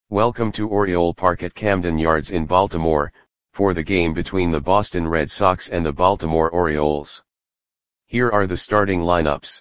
Welcome to Oriole Park at Camden Yards in Baltimore, for the game between the Boston Red Sox and the Baltimore Orioles. Here are the starting lineups.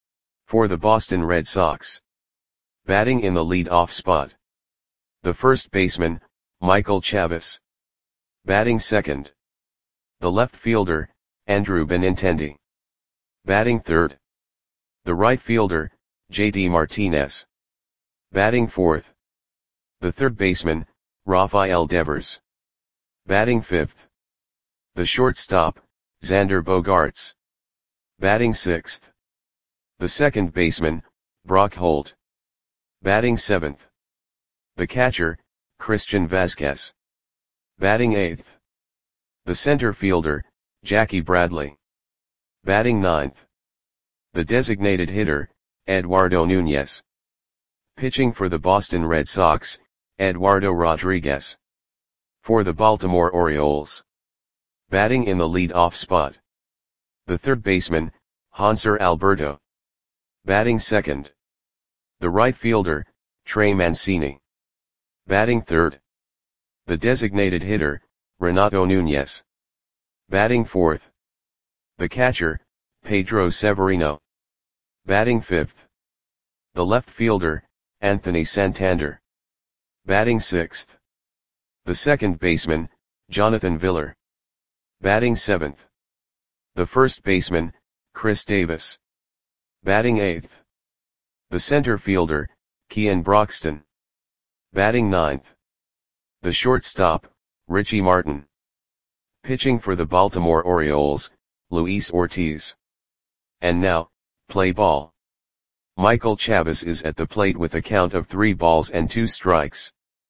For the Boston Red Sox. Batting in the lead-off spot. The first baseman, Michael Chavis. Batting second. The left fielder, Andrew Benintendi. Batting third. The right fielder, JD Martinez. Batting fourth. The third baseman, Rafael Devers. Batting fifth. The shortstop, Xander Bogaerts. Batting sixth. The second baseman, Brock Holt. Batting seventh. The catcher, Christian Vazquez. Batting eighth. The center fielder, Jackie Bradley. Batting ninth. The designated hitter, Eduardo Nunez. Pitching for the Boston Red Sox, Eduardo Rodriguez. For the Baltimore Orioles. Batting in the lead-off spot. The third baseman, Hanser Alberto. Batting second. The right fielder, Trey Mancini. Batting third. The designated hitter, Renato Nunez. Batting fourth. The catcher, Pedro Severino. Batting fifth. The left fielder, Anthony Santander. Batting sixth. The second baseman, Jonathan Villar. Batting seventh. The first baseman, Chris Davis. Batting eighth. The center fielder, Kean Broxton. Batting ninth. The shortstop, Richie Martin. Pitching for the Baltimore Orioles, Luis Ortiz. And now, play ball. Michael Chavis is at the plate with a count of 3 balls and 2 strikes.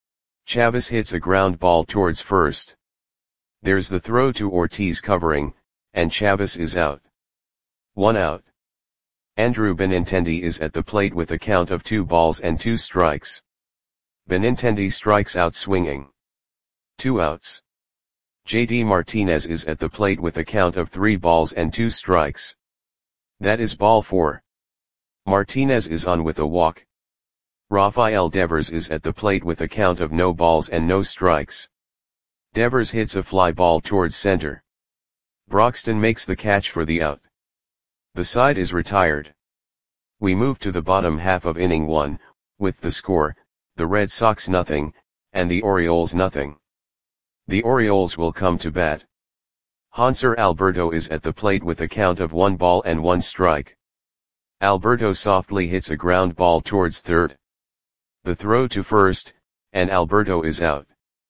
Chavis hits a ground ball towards first. There's the throw to Ortiz covering, and Chavis is out. 1 out. Andrew Benintendi is at the plate with a count of 2 balls and 2 strikes. Benintendi strikes out swinging. 2 outs. JD Martinez is at the plate with a count of 3 balls and 2 strikes. That is ball 4. Martinez is on with a walk. Rafael Devers is at the plate with a count of no balls and no strikes. Devers hits a fly ball towards center. Broxton makes the catch for the out. The side is retired. We move to the bottom half of inning 1, with the score, the Red Sox nothing, and the Orioles nothing. The Orioles will come to bat. Hanser Alberto is at the plate with a count of 1 ball and 1 strike. Alberto softly hits a ground ball towards third. The throw to first, and Alberto is out.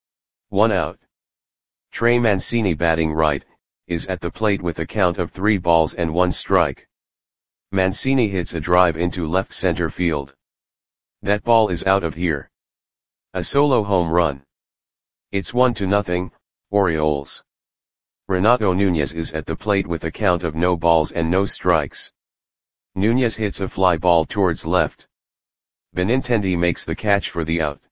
1 out. Trey Mancini batting right, is at the plate with a count of 3 balls and 1 strike. Mancini hits a drive into left center field. That ball is out of here. A solo home run. It's 1-0, Orioles. Renato Nunez is at the plate with a count of no balls and no strikes. Nunez hits a fly ball towards left. Benintendi makes the catch for the out.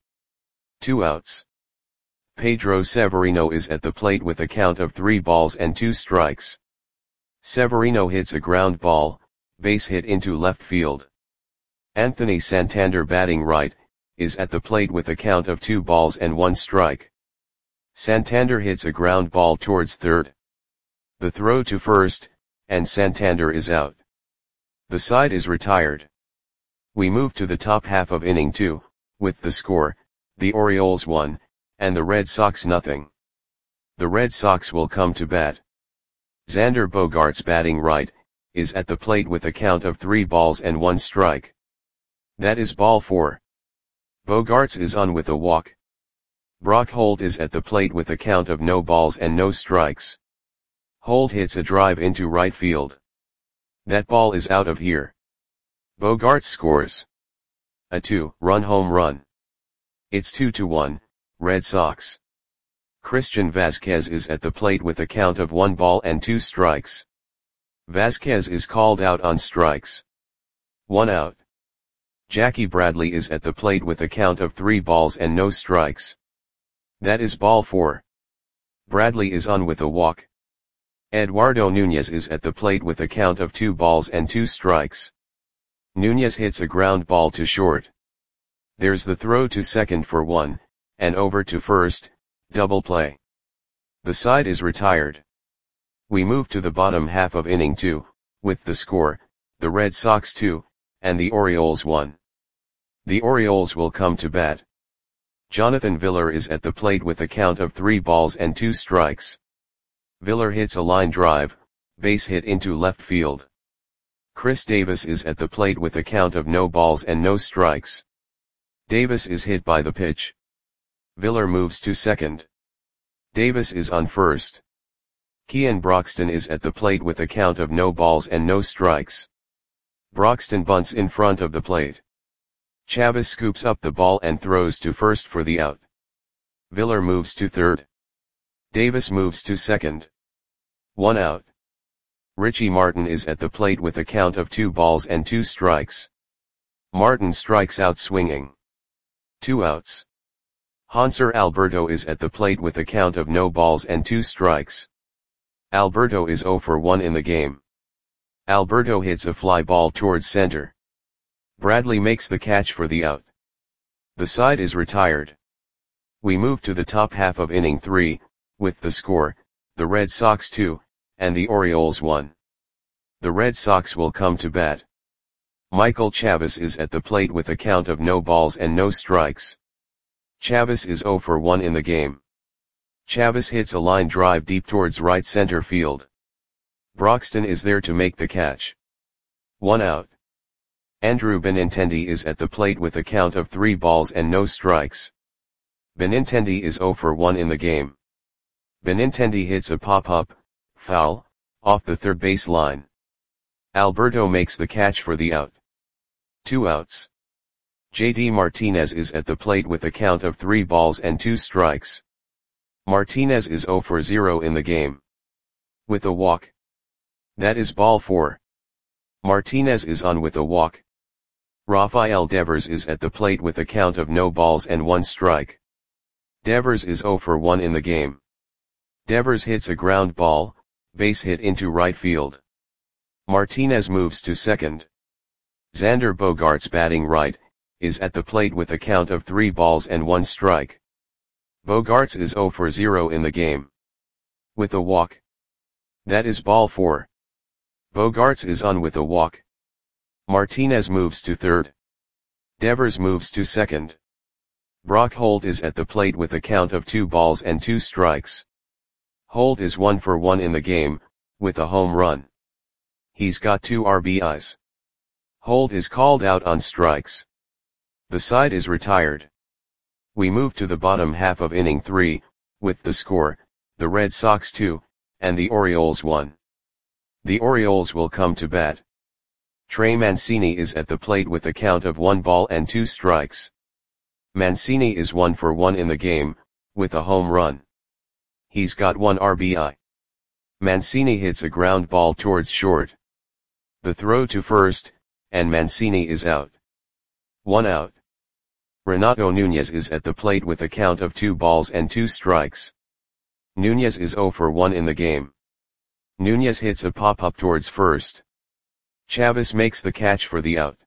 2 outs. Pedro Severino is at the plate with a count of 3 balls and 2 strikes. Severino hits a ground ball, base hit into left field. Anthony Santander batting right, is at the plate with a count of 2 balls and 1 strike. Santander hits a ground ball towards third. The throw to first, and Santander is out. The side is retired. We move to the top half of inning 2, with the score, the Orioles 1, and the Red Sox nothing. The Red Sox will come to bat. Xander Bogaerts batting right, is at the plate with a count of 3 balls and 1 strike. That is ball 4. Bogaerts is on with a walk. Brock Holt is at the plate with a count of no balls and no strikes. Holt hits a drive into right field. That ball is out of here. Bogaerts scores a 2-run home run. It's 2-1, Red Sox. Christian Vazquez is at the plate with a count of 1 ball and 2 strikes. Vazquez is called out on strikes. 1 out. Jackie Bradley is at the plate with a count of 3 balls and no strikes. That is ball 4. Bradley is on with a walk. Eduardo Nunez is at the plate with a count of 2 balls and 2 strikes. Nunez hits a ground ball to short. There's the throw to second for one, and over to first, double play. The side is retired. We move to the bottom half of inning 2, with the score, the Red Sox 2, and the Orioles 1. The Orioles will come to bat. Jonathan Villar is at the plate with a count of 3 balls and 2 strikes. Villar hits a line drive, base hit into left field. Chris Davis is at the plate with a count of no balls and no strikes. Davis is hit by the pitch. Villar moves to second. Davis is on first. Kean Broxton is at the plate with a count of no balls and no strikes. Broxton bunts in front of the plate. Chavez scoops up the ball and throws to first for the out. Villar moves to third. Davis moves to second. 1 out. Richie Martin is at the plate with a count of 2 balls and 2 strikes. Martin strikes out swinging. 2 outs. Hanser Alberto is at the plate with a count of no balls and 2 strikes. Alberto is 0 for 1 in the game. Alberto hits a fly ball towards center. Bradley makes the catch for the out. The side is retired. We move to the top half of inning 3, with the score, the Red Sox 2, and the Orioles 1. The Red Sox will come to bat. Michael Chavez is at the plate with a count of no balls and no strikes. Chavez is 0 for 1 in the game. Chavez hits a line drive deep towards right center field. Broxton is there to make the catch. 1 out. Andrew Benintendi is at the plate with a count of 3 balls and no strikes. Benintendi is 0 for 1 in the game. Benintendi hits a pop-up, foul, off the third base line. Alberto makes the catch for the out. 2 outs. JD Martinez is at the plate with a count of 3 balls and 2 strikes. Martinez is 0 for 0 in the game. With a walk. That is ball 4. Martinez is on with a walk. Rafael Devers is at the plate with a count of no balls and 1 strike. Devers is 0 for 1 in the game. Devers hits a ground ball, base hit into right field. Martinez moves to second. Xander Bogaerts batting right, is at the plate with a count of 3 balls and 1 strike. Bogaerts is 0 for 0 in the game. With a walk. That is ball 4. Bogaerts is on with a walk. Martinez moves to third. Devers moves to second. Brock Holt is at the plate with a count of 2 balls and 2 strikes. Holt is 1 for 1 in the game, with a home run. He's got 2 RBIs. Holt is called out on strikes. The side is retired. We move to the bottom half of inning 3, with the score, the Red Sox 2, and the Orioles 1. The Orioles will come to bat. Trey Mancini is at the plate with a count of 1 ball and 2 strikes. Mancini is 1 for 1 in the game, with a home run. He's got 1 RBI. Mancini hits a ground ball towards short. The throw to first, and Mancini is out. 1 out. Renato Nunez is at the plate with a count of 2 balls and 2 strikes. Nunez is 0 for 1 in the game. Nunez hits a pop-up towards first. Chavez makes the catch for the out.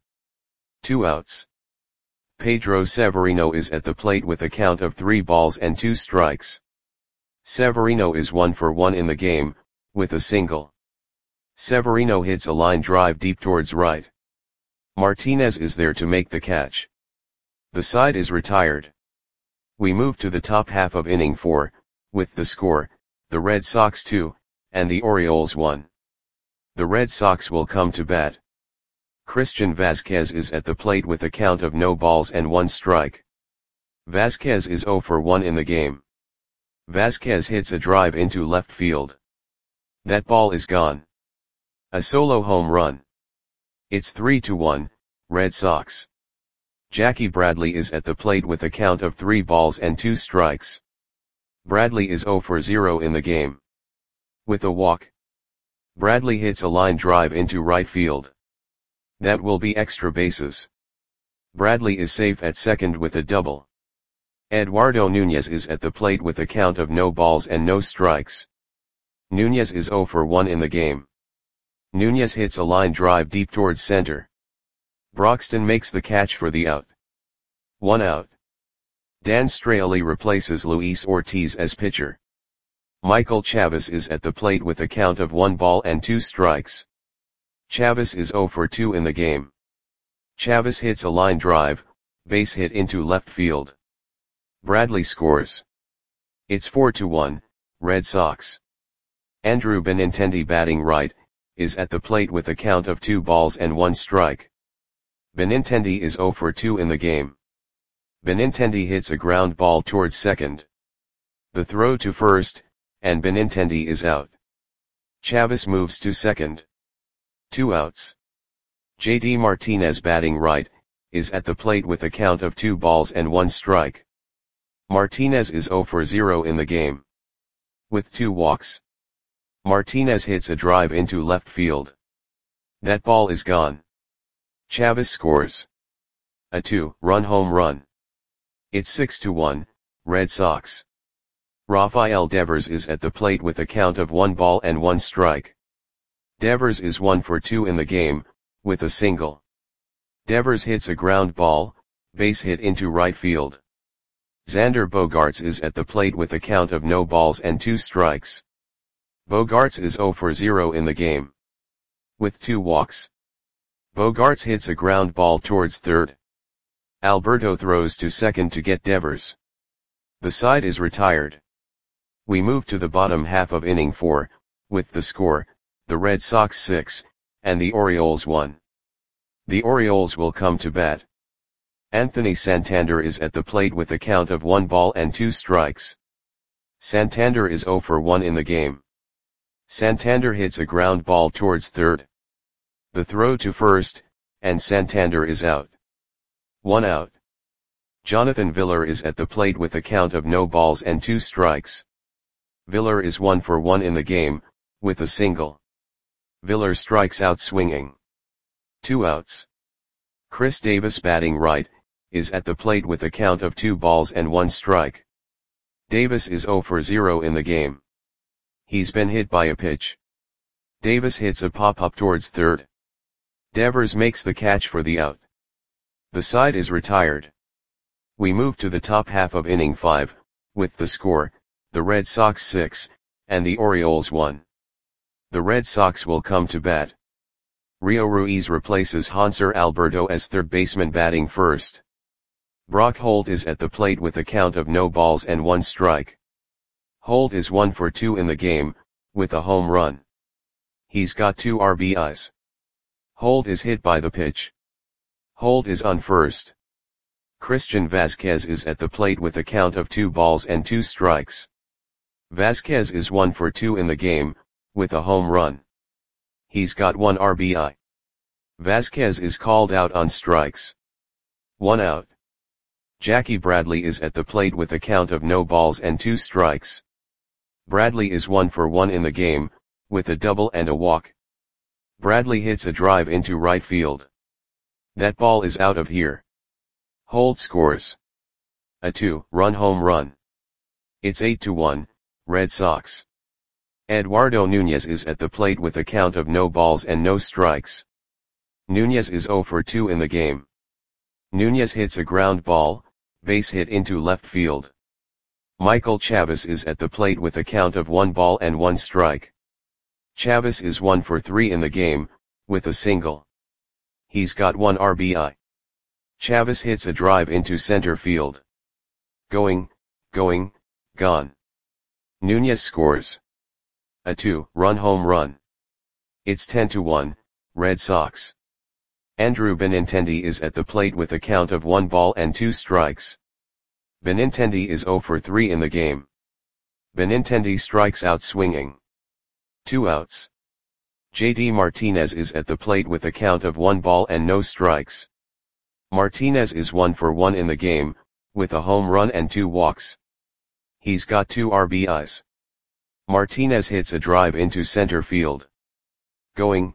2 outs. Pedro Severino is at the plate with a count of 3 balls and 2 strikes. Severino is 1 for 1 in the game, with a single. Severino hits a line drive deep towards right. Martinez is there to make the catch. The side is retired. We move to the top half of inning 4, with the score, the Red Sox 2, and the Orioles 1. The Red Sox will come to bat. Christian Vazquez is at the plate with a count of no balls and 1 strike. Vazquez is 0 for 1 in the game. Vazquez hits a drive into left field. That ball is gone. A solo home run. It's 3-1, Red Sox. Jackie Bradley is at the plate with a count of 3 balls and 2 strikes. Bradley is 0 for 0 in the game. With a walk. Bradley hits a line drive into right field. That will be extra bases. Bradley is safe at second with a double. Eduardo Nunez is at the plate with a count of no balls and no strikes. Nunez is 0 for 1 in the game. Nunez hits a line drive deep towards center. Broxton makes the catch for the out. 1 out. Dan Straley replaces Luis Ortiz as pitcher. Michael Chavis is at the plate with a count of 1 ball and 2 strikes. Chavis is 0 for 2 in the game. Chavis hits a line drive, base hit into left field. Bradley scores. It's 4-1, Red Sox. Andrew Benintendi, batting right, is at the plate with a count of 2 balls and 1 strike. Benintendi is 0 for 2 in the game. Benintendi hits a ground ball towards second. The throw to first, and Benintendi is out. Chavis moves to second. 2 outs. JD Martinez, batting right, is at the plate with a count of 2 balls and 1 strike. Martinez is 0 for 0 in the game. With 2 walks. Martinez hits a drive into left field. That ball is gone. Chavis scores. A 2-run home run. It's 6-1, Red Sox. Rafael Devers is at the plate with a count of 1 ball and 1 strike. Devers is 1 for 2 in the game, with a single. Devers hits a ground ball, base hit into right field. Xander Bogaerts is at the plate with a count of no balls and 2 strikes. Bogaerts is 0 for 0 in the game. With 2 walks. Bogaerts hits a ground ball towards third. Alberto throws to second to get Devers. The side is retired. We move to the bottom half of inning 4, with the score, the Red Sox 6, and the Orioles 1. The Orioles will come to bat. Anthony Santander is at the plate with a count of 1 ball and 2 strikes. Santander is 0 for 1 in the game. Santander hits a ground ball towards third. The throw to first, and Santander is out. 1 out. Jonathan Villar is at the plate with a count of no balls and 2 strikes. Villar is 1 for 1 in the game, with a single. Villar strikes out swinging. 2 outs. Chris Davis, batting right, is at the plate with a count of 2 balls and 1 strike. Davis is 0 for 0 in the game. He's been hit by a pitch. Davis hits a pop-up towards third. Devers makes the catch for the out. The side is retired. We move to the top half of inning 5, with the score, the Red Sox 6, and the Orioles 1. The Red Sox will come to bat. Rio Ruiz replaces Hanser Alberto as third baseman, batting first. Brock Holt is at the plate with a count of no balls and 1 strike. Holt is 1 for 2 in the game, with a home run. He's got 2 RBIs. Holt is hit by the pitch. Holt is on first. Christian Vazquez is at the plate with a count of 2 balls and 2 strikes. Vazquez is 1 for 2 in the game, with a home run. He's got 1 RBI. Vazquez is called out on strikes. 1 out. Jackie Bradley is at the plate with a count of no balls and 2 strikes. Bradley is 1 for 1 in the game, with a double and a walk. Bradley hits a drive into right field. That ball is out of here. Holt scores. A 2-run home run. It's 8-1, Red Sox. Eduardo Nunez is at the plate with a count of no balls and no strikes. Nunez is 0 for 2 in the game. Nunez hits a ground ball, base hit into left field. Michael Chavis is at the plate with a count of 1 ball and 1 strike. Chavis is 1 for 3 in the game, with a single. He's got 1 RBI. Chavis hits a drive into center field. Going, gone. Nunez scores. A 2-run home run. It's 10-1, Red Sox. Andrew Benintendi is at the plate with a count of 1 ball and 2 strikes. Benintendi is 0 for 3 in the game. Benintendi strikes out swinging. 2 outs. JD Martinez is at the plate with a count of 1 ball and no strikes. Martinez is 1 for 1 in the game, with a home run and 2 walks. He's got 2 RBIs. Martinez hits a drive into center field. Going,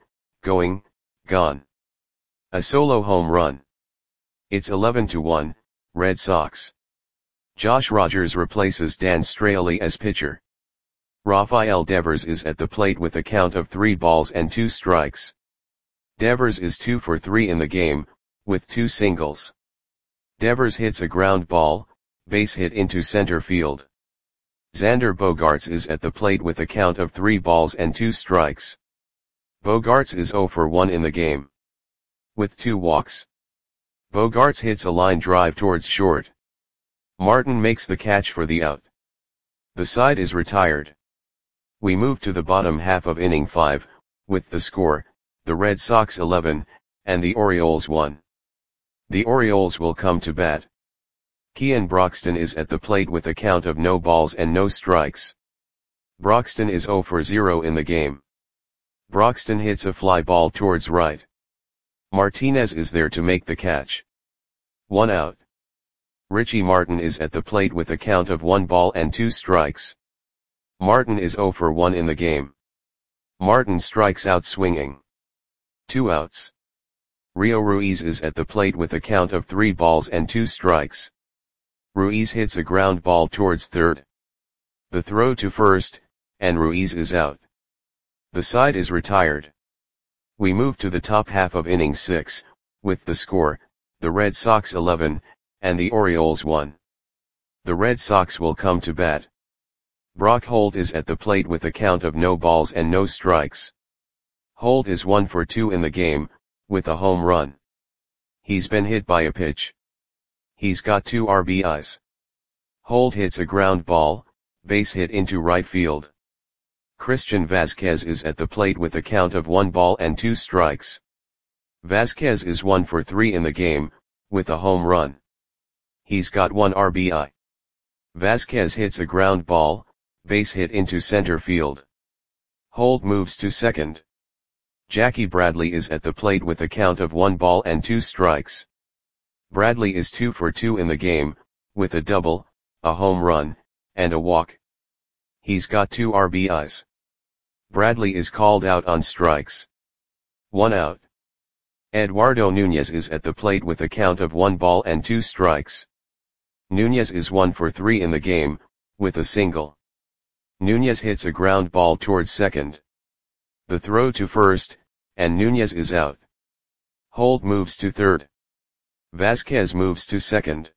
gone. A solo home run. It's 11-1, Red Sox. Josh Rogers replaces Dan Straley as pitcher. Rafael Devers is at the plate with a count of 3 balls and 2 strikes. Devers is 2 for 3 in the game, with 2 singles. Devers hits a ground ball, base hit into center field. Xander Bogaerts is at the plate with a count of 3 balls and 2 strikes. Bogaerts is 0 for 1 in the game, with 2 walks. Bogaerts hits a line drive towards short. Martin makes the catch for the out. The side is retired. We move to the bottom half of inning 5, with the score, the Red Sox 11, and the Orioles 1. The Orioles will come to bat. Kean Broxton is at the plate with a count of no balls and no strikes. Broxton is 0 for 0 in the game. Broxton hits a fly ball towards right. Martinez is there to make the catch. 1 out. Richie Martin is at the plate with a count of 1 ball and 2 strikes. Martin is 0 for 1 in the game. Martin strikes out swinging. 2 outs. Rio Ruiz is at the plate with a count of 3 balls and 2 strikes. Ruiz hits a ground ball towards third. The throw to first, and Ruiz is out. The side is retired. We move to the top half of inning 6, with the score, the Red Sox 11, and the Orioles 1. The Red Sox will come to bat. Brock Holt is at the plate with a count of no balls and no strikes. Holt is 1 for 2 in the game, with a home run. He's been hit by a pitch. He's got 2 RBIs. Holt hits a ground ball, base hit into right field. Christian Vazquez is at the plate with a count of 1 ball and 2 strikes. Vazquez is 1 for 3 in the game, with a home run. He's got 1 RBI. Vazquez hits a ground ball, base hit into center field. Holt moves to second. Jackie Bradley is at the plate with a count of 1 ball and 2 strikes. Bradley is 2 for 2 in the game, with a double, a home run, and a walk. He's got 2 RBIs. Bradley is called out on strikes. 1 out. Eduardo Nunez is at the plate with a count of 1 ball and 2 strikes. Nunez is 1 for 3 in the game, with a single. Nunez hits a ground ball towards second. The throw to first, and Nunez is out. Holt moves to third. Vazquez moves to second.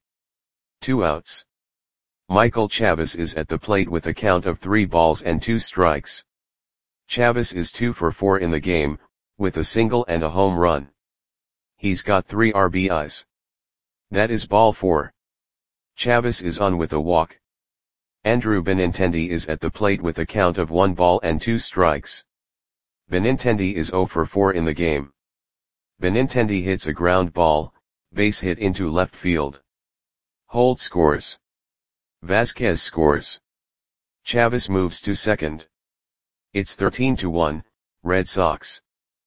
2 outs. Michael Chavis is at the plate with a count of 3 balls and 2 strikes. Chavis is 2 for 4 in the game, with a single and a home run. He's got 3 RBIs. That is ball 4. Chavis is on with a walk. Andrew Benintendi is at the plate with a count of 1 ball and 2 strikes. Benintendi is 0 for 4 in the game. Benintendi hits a ground ball, base hit into left field. Holt scores. Vazquez scores. Chavis moves to second. It's 13-1, Red Sox.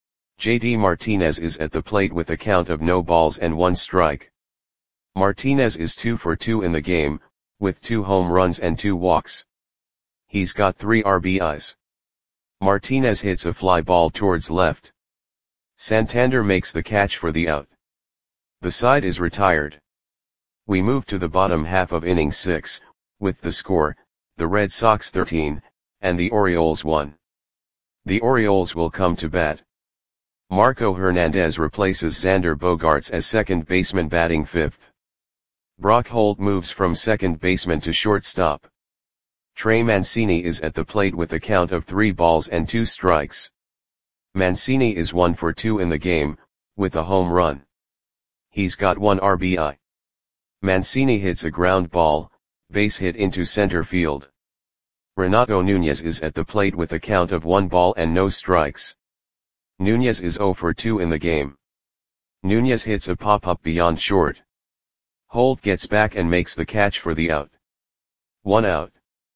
JD Martinez is at the plate with a count of no balls and 1 strike. Martinez is 2 for 2 in the game, with 2 home runs and 2 walks. He's got 3 RBIs. Martinez hits a fly ball towards left. Santander makes the catch for the out. The side is retired. We move to the bottom half of inning 6, with the score, the Red Sox 13, and the Orioles 1. The Orioles will come to bat. Marco Hernandez replaces Xander Bogaerts as second baseman batting 5th. Brock Holt moves from second baseman to shortstop. Trey Mancini is at the plate with a count of 3 balls and 2 strikes. Mancini is 1 for 2 in the game, with a home run. He's got 1 RBI. Mancini hits a ground ball, base hit into center field. Renato Nunez is at the plate with a count of 1 ball and no strikes. Nunez is 0 for 2 in the game. Nunez hits a pop-up beyond short. Holt gets back and makes the catch for the out. 1 out.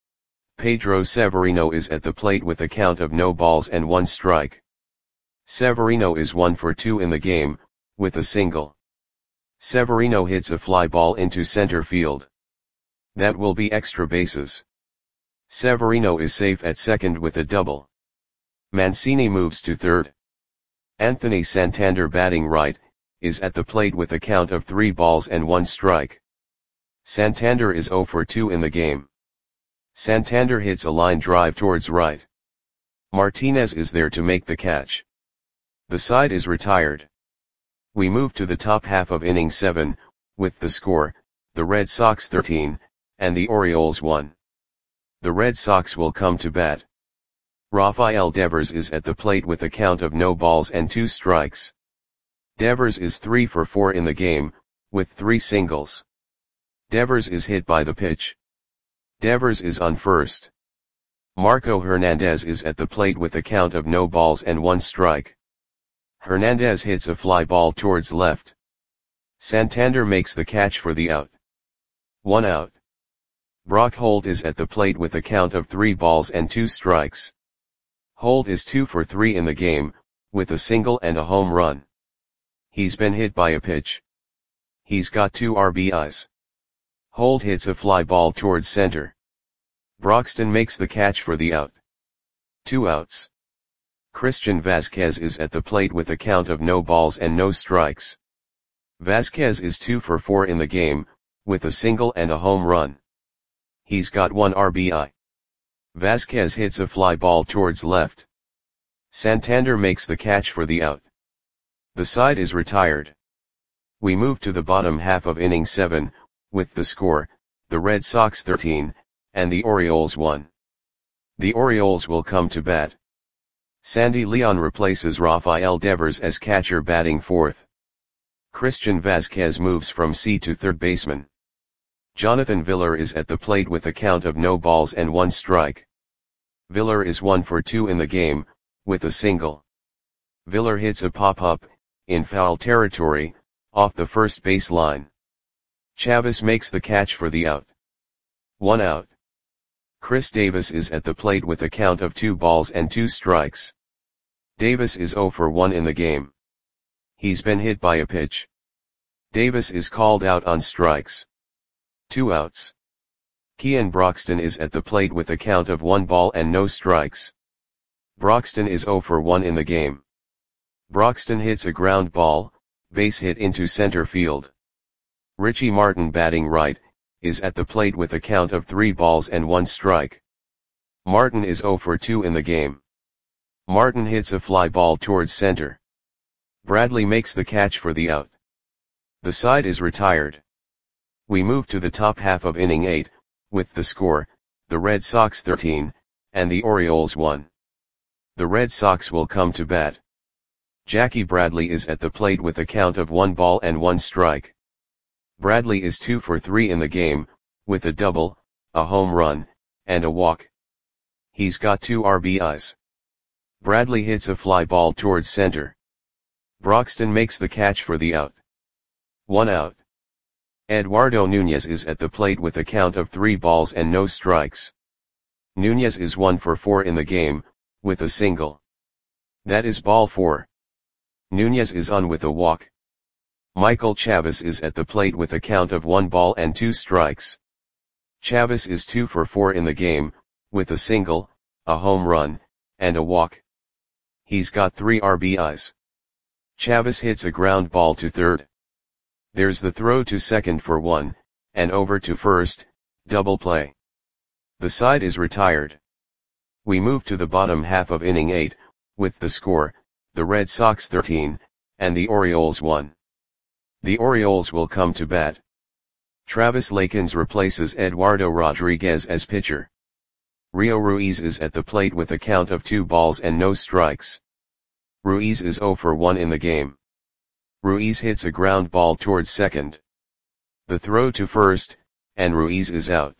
Pedro Severino is at the plate with a count of no balls and 1 strike. Severino is 1 for 2 in the game, with a single. Severino hits a fly ball into center field. That will be extra bases. Severino is safe at second with a double. Mancini moves to third. Anthony Santander batting right, is at the plate with a count of 3 balls and 1 strike. Santander is 0 for 2 in the game. Santander hits a line drive towards right. Martinez is there to make the catch. The side is retired. We move to the top half of inning 7, with the score, the Red Sox 13, and the Orioles 1. The Red Sox will come to bat. Rafael Devers is at the plate with a count of no balls and 2 strikes. Devers is 3 for 4 in the game, with 3 singles. Devers is hit by the pitch. Devers is on first. Marco Hernandez is at the plate with a count of no balls and 1 strike. Hernandez hits a fly ball towards left. Santander makes the catch for the out. 1 out. Brock Holt is at the plate with a count of 3 balls and 2 strikes. Holt is 2 for 3 in the game, with a single and a home run. He's been hit by a pitch. He's got 2 RBIs. Holt hits a fly ball towards center. Broxton makes the catch for the out. 2 outs. Christian Vasquez is at the plate with a count of no balls and no strikes. Vasquez is 2 for 4 in the game, with a single and a home run. He's got 1 RBI. Vasquez hits a fly ball towards left. Santander makes the catch for the out. The side is retired. We move to the bottom half of inning 7, with the score, the Red Sox 13, and the Orioles 1. The Orioles will come to bat. Sandy Leon replaces Rafael Devers as catcher batting fourth. Christian Vasquez moves from C to third baseman. Jonathan Villar is at the plate with a count of no balls and 1 strike. Villar is 1 for 2 in the game, with a single. Villar hits a pop-up, in foul territory, off the first base line. Chavis makes the catch for the out. 1 out. Chris Davis is at the plate with a count of 2 balls and 2 strikes. Davis is 0 for 1 in the game. He's been hit by a pitch. Davis is called out on strikes. 2 outs. Kean Broxton is at the plate with a count of 1 ball and no strikes. Broxton is 0 for 1 in the game. Broxton hits a ground ball, base hit into center field. Richie Martin batting right, is at the plate with a count of 3 balls and 1 strike. Martin is 0 for 2 in the game. Martin hits a fly ball towards center. Bradley makes the catch for the out. The side is retired. We move to the top half of inning 8, with the score, the Red Sox 13, and the Orioles 1. The Red Sox will come to bat. Jackie Bradley is at the plate with a count of 1 ball and 1 strike. Bradley is 2 for 3 in the game, with a double, a home run, and a walk. He's got 2 RBIs. Bradley hits a fly ball towards center. Broxton makes the catch for the out. 1 out. Eduardo Nunez is at the plate with a count of 3 balls and no strikes. Nunez is 1 for 4 in the game, with a single. That is ball 4. Nunez is on with a walk. Michael Chavis is at the plate with a count of 1 ball and 2 strikes. Chavis is 2 for 4 in the game, with a single, a home run, and a walk. He's got 3 RBIs. Chavis hits a ground ball to third. There's the throw to second for 1, and over to first, double play. The side is retired. We move to the bottom half of inning 8, with the score, the Red Sox 13, and the Orioles 1. The Orioles will come to bat. Travis Lakins replaces Eduardo Rodriguez as pitcher. Rio Ruiz is at the plate with a count of 2 balls and no strikes. Ruiz is 0 for 1 in the game. Ruiz hits a ground ball towards second. The throw to first, and Ruiz is out.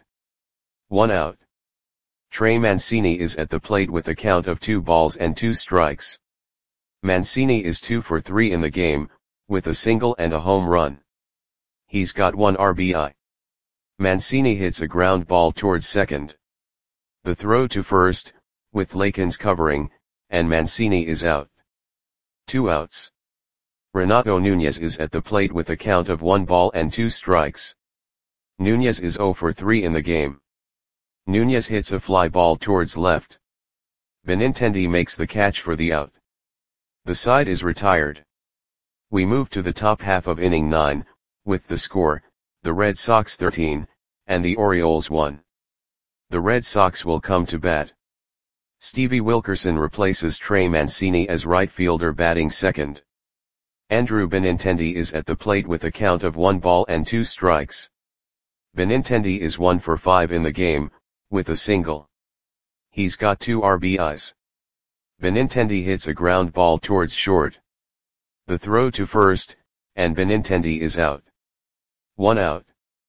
1 out. Trey Mancini is at the plate with a count of 2 balls and 2 strikes. Mancini is 2 for 3 in the game, with a single and a home run. He's got 1 RBI. Mancini hits a ground ball towards second. The throw to first, with Lakins covering, and Mancini is out. 2 outs. Renato Nunez is at the plate with a count of 1 ball and 2 strikes. Nunez is 0 for 3 in the game. Nunez hits a fly ball towards left. Benintendi makes the catch for the out. The side is retired. We move to the top half of inning 9, with the score, the Red Sox 13, and the Orioles 1. The Red Sox will come to bat. Stevie Wilkerson replaces Trey Mancini as right fielder batting second. Andrew Benintendi is at the plate with a count of 1 ball and 2 strikes. Benintendi is 1 for 5 in the game, with a single. He's got 2 RBIs. Benintendi hits a ground ball towards short. The throw to first, and Benintendi is out. 1 out.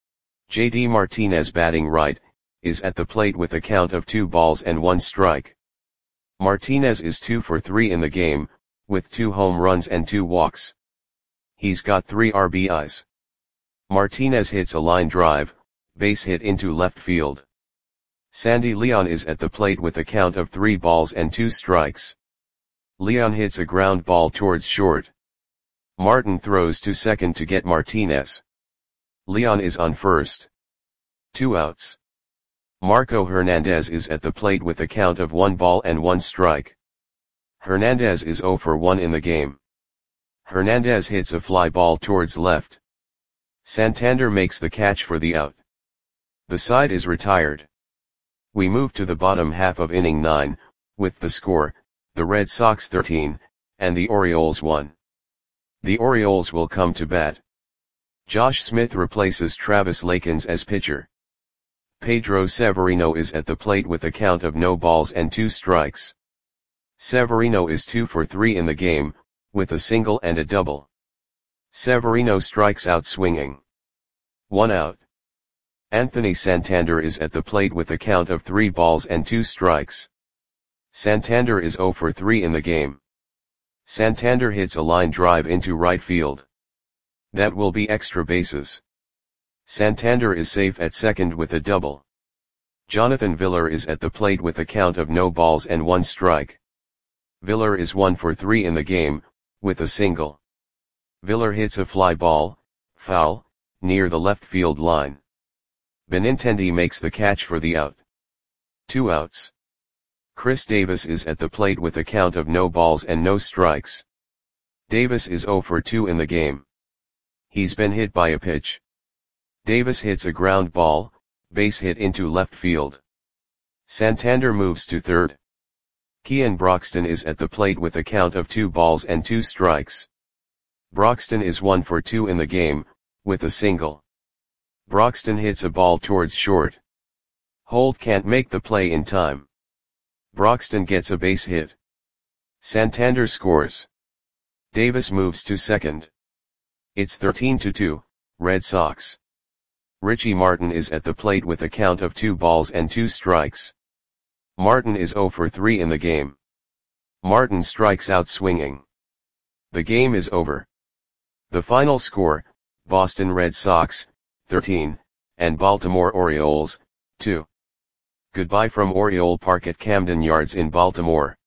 JD Martinez, batting right, is at the plate with a count of 2 balls and 1 strike. Martinez is 2 for 3 in the game, with 2 home runs and 2 walks. He's got 3 RBIs. Martinez hits a line drive, base hit into left field. Sandy Leon is at the plate with a count of 3 balls and 2 strikes. Leon hits a ground ball towards short. Martin throws to second to get Martinez. Leon is on first. 2 outs. Marco Hernandez is at the plate with a count of 1 ball and 1 strike. Hernandez is 0 for 1 in the game. Hernandez hits a fly ball towards left. Santander makes the catch for the out. The side is retired. We move to the bottom half of inning 9, with the score, the Red Sox 13, and the Orioles 1. The Orioles will come to bat. Josh Smith replaces Travis Lakins as pitcher. Pedro Severino is at the plate with a count of no balls and 2 strikes. Severino is 2 for 3 in the game, with a single and a double. Severino strikes out swinging. 1 out. Anthony Santander is at the plate with a count of 3 balls and 2 strikes. Santander is 0 for 3 in the game. Santander hits a line drive into right field. That will be extra bases. Santander is safe at second with a double. Jonathan Villar is at the plate with a count of no balls and 1 strike. Villar is 1 for 3 in the game, with a single. Villar hits a fly ball, foul, near the left field line. Benintendi makes the catch for the out. 2 outs. Chris Davis is at the plate with a count of no balls and no strikes. Davis is 0 for 2 in the game. He's been hit by a pitch. Davis hits a ground ball, base hit into left field. Santander moves to third. Kean Broxton is at the plate with a count of 2 balls and 2 strikes. Broxton is 1 for 2 in the game, with a single. Broxton hits a ball towards short. Holt can't make the play in time. Broxton gets a base hit. Santander scores. Davis moves to second. It's 13-2, Red Sox. Richie Martin is at the plate with a count of 2 balls and 2 strikes. Martin is 0 for 3 in the game. Martin strikes out swinging. The game is over. The final score, Boston Red Sox, 13, and Baltimore Orioles, 2. Goodbye from Oriole Park at Camden Yards in Baltimore.